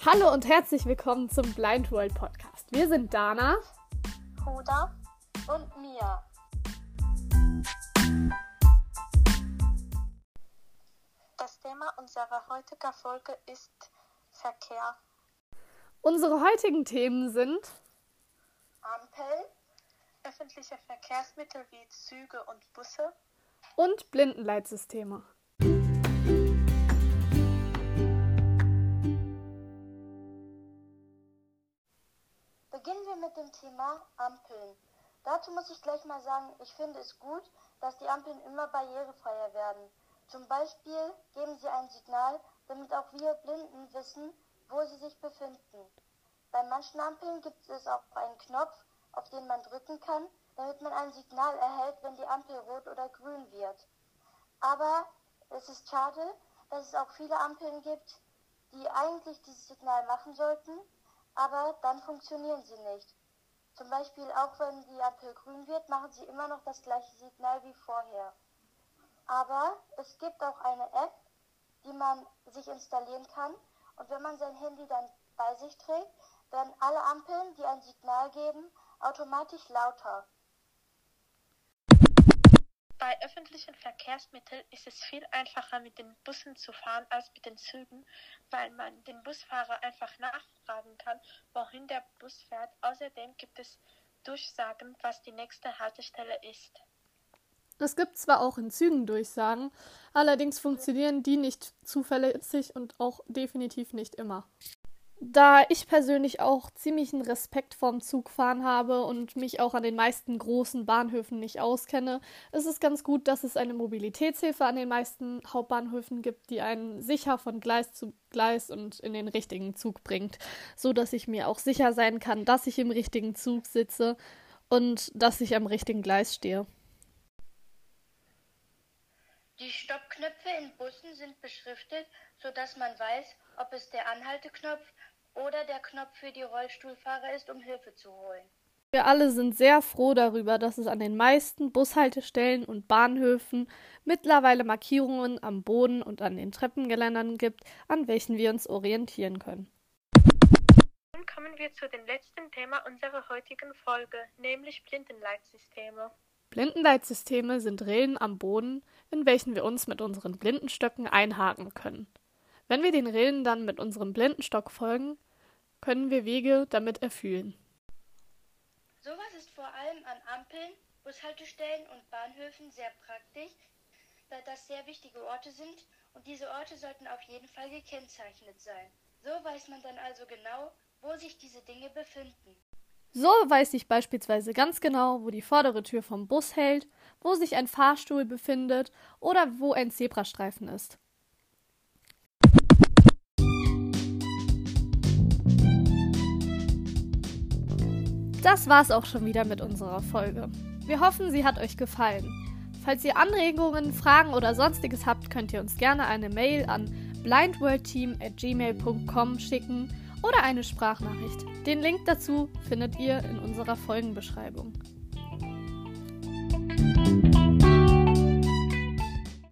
Hallo und herzlich willkommen zum Blind World Podcast. Wir sind Dana, Huda und Mia. Das Thema unserer heutigen Folge ist Verkehr. Unsere heutigen Themen sind Ampeln, öffentliche Verkehrsmittel wie Züge und Busse und Blindenleitsysteme. Beginnen wir mit dem Thema Ampeln. Dazu muss ich gleich mal sagen, ich finde es gut, dass die Ampeln immer barrierefreier werden. Zum Beispiel geben sie ein Signal, damit auch wir Blinden wissen, wo sie sich befinden. Bei manchen Ampeln gibt es auch einen Knopf, auf den man drücken kann, damit man ein Signal erhält, wenn die Ampel rot oder grün wird. Aber es ist schade, dass es auch viele Ampeln gibt, die eigentlich dieses Signal machen sollten, aber dann funktionieren sie nicht. Zum Beispiel auch wenn die Ampel grün wird, machen sie immer noch das gleiche Signal wie vorher. Aber es gibt auch eine App, die man sich installieren kann, und wenn man sein Handy dann bei sich trägt, werden alle Ampeln, die ein Signal geben, automatisch lauter. Bei öffentlichen Verkehrsmitteln ist es viel einfacher, mit den Bussen zu fahren als mit den Zügen, weil man den Busfahrer einfach nachfragen kann, wohin der Bus fährt. Außerdem gibt es Durchsagen, was die nächste Haltestelle ist. Es gibt zwar auch in Zügen Durchsagen, allerdings funktionieren die nicht zuverlässig und auch definitiv nicht immer. Da ich persönlich auch ziemlichen Respekt vorm Zugfahren habe und mich auch an den meisten großen Bahnhöfen nicht auskenne, ist es ganz gut, dass es eine Mobilitätshilfe an den meisten Hauptbahnhöfen gibt, die einen sicher von Gleis zu Gleis und in den richtigen Zug bringt, so dass ich mir auch sicher sein kann, dass ich im richtigen Zug sitze und dass ich am richtigen Gleis stehe. Die Stoppknöpfe in Bussen sind beschriftet, sodass man weiß, ob es der Anhalteknopf oder der Knopf für die Rollstuhlfahrer ist, um Hilfe zu holen. Wir alle sind sehr froh darüber, dass es an den meisten Bushaltestellen und Bahnhöfen mittlerweile Markierungen am Boden und an den Treppengeländern gibt, an welchen wir uns orientieren können. Nun kommen wir zu dem letzten Thema unserer heutigen Folge, nämlich Blindenleitsysteme. Blindenleitsysteme sind Rillen am Boden, in welchen wir uns mit unseren Blindenstöcken einhaken können. Wenn wir den Rillen dann mit unserem Blindenstock folgen, können wir Wege damit erfühlen. Sowas ist vor allem an Ampeln, Bushaltestellen und Bahnhöfen sehr praktisch, da das sehr wichtige Orte sind und diese Orte sollten auf jeden Fall gekennzeichnet sein. So weiß man dann also genau, wo sich diese Dinge befinden. So weiß ich beispielsweise ganz genau, wo die vordere Tür vom Bus hält, wo sich ein Fahrstuhl befindet oder wo ein Zebrastreifen ist. Das war's auch schon wieder mit unserer Folge. Wir hoffen, sie hat euch gefallen. Falls ihr Anregungen, Fragen oder sonstiges habt, könnt ihr uns gerne eine Mail an blindworldteam@gmail.com schicken oder eine Sprachnachricht. Den Link dazu findet ihr in unserer Folgenbeschreibung.